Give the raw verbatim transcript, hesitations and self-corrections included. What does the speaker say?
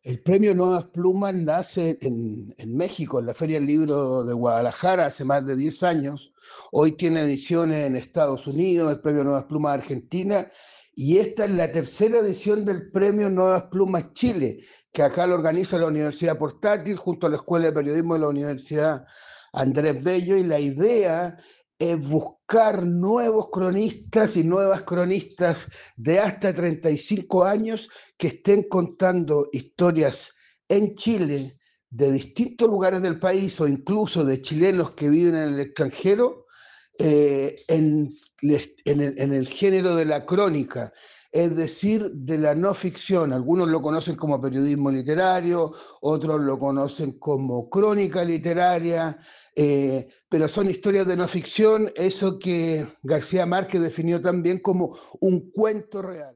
El premio Nuevas Plumas nace en, en México, en la Feria del Libro de Guadalajara, hace más de diez años. Hoy tiene ediciones en Estados Unidos, el premio Nuevas Plumas Argentina, y esta es la tercera edición del premio Nuevas Plumas Chile, que acá lo organiza la Universidad Portátil junto a la Escuela de Periodismo de la Universidad Andrés Bello, y la idea es buscar nuevos cronistas y nuevas cronistas de hasta treinta y cinco años que estén contando historias en Chile de distintos lugares del país o incluso de chilenos que viven en el extranjero eh, en, en, el, en el género de la crónica, es decir, de la no ficción. Algunos lo conocen como periodismo literario, otros lo conocen como crónica literaria, eh, pero son historias de no ficción, eso que García Márquez definió también como un cuento real.